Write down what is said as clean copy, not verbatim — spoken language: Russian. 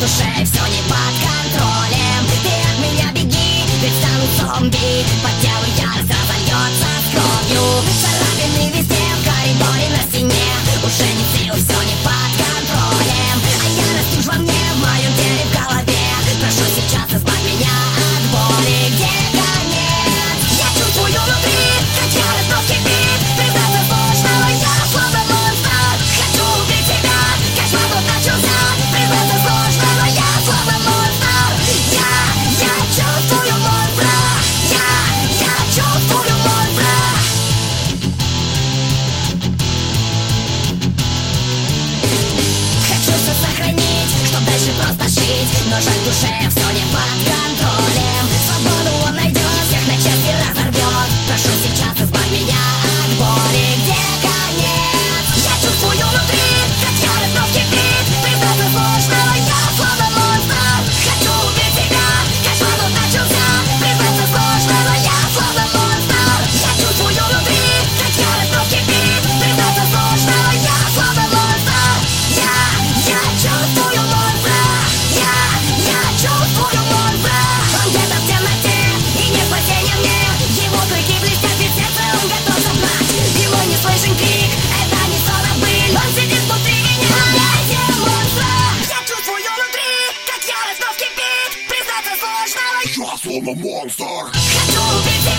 душе все не под контролем. Ты от меня беги, ведь стану зомби. По телу ярость разольется с кровью. Царапины везде, в коридоре, на стене. Уже не сил, все не под контролем. А ярость уж во мне, в моем теле, в голове. Прошу сейчас избавь меня от боли. Где конец? Я чувствую внутри, как ярость вновь кипит. Признаться сложно, но я словно монстр. Хочу убить тебя, кошмар тут начался. Признаться сложно, но я словно монстр. Я чувствую монстра. Я чувствую монстра. Хочу все сохранить, чтоб дальше просто жить. Но жаль, в душе все не под контролем. Свободу он найдет, всех на части разорвет. Прошу сейчас избавь меня от боли. Где конец? Я чувствую внутри, как ярость вновь кипит. Признаться сложно, но я словно монстр. Хочу убить тебя, кошмар тут начался. Признаться сложно, но я словно монстр. Я чувствую внутри, как ярость вновь кипит. Признаться сложно, но я словно монстр. Я чувствую монстра. Я чувствую монстра. Он где-то в темноте, и не спасение мне. Его клыки блестят, ведь сердце он готов забрать. Его не слышен крик, это не сон, а быль. Он сидит внутри меня, убейте монстра. Я чувствую внутри, как ярость вновь кипит. Признаться сложно, но Я словно монстр. хочу убить